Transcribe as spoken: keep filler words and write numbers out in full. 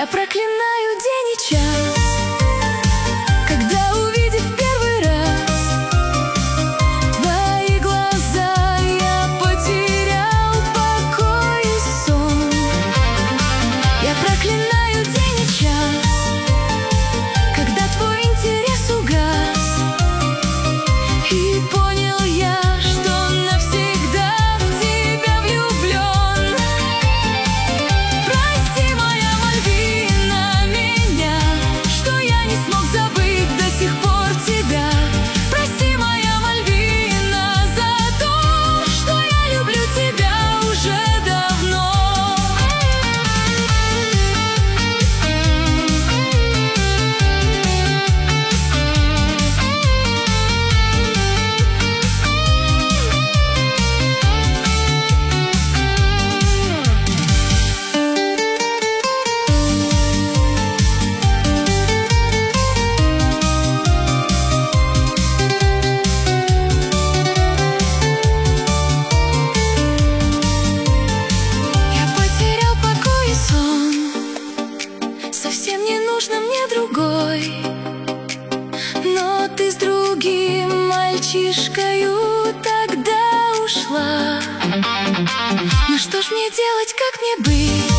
Я проклинаю день и час, когда, увидев первый раз твои глаза, я потерял покой и сон. Я проклинаю день и час, когда твой интерес угас, и понял я, что навсегда в тебя влюблен. Прости, моя Мальвина, меня, что я не смог забыть до сих пор тебя. Прости, моя Мальвина, за то, что я люблю тебя уже давно. Совсем не нужно мне другой, но ты с другим мальчишкою тогда ушла. Ну что ж мне делать, как мне быть?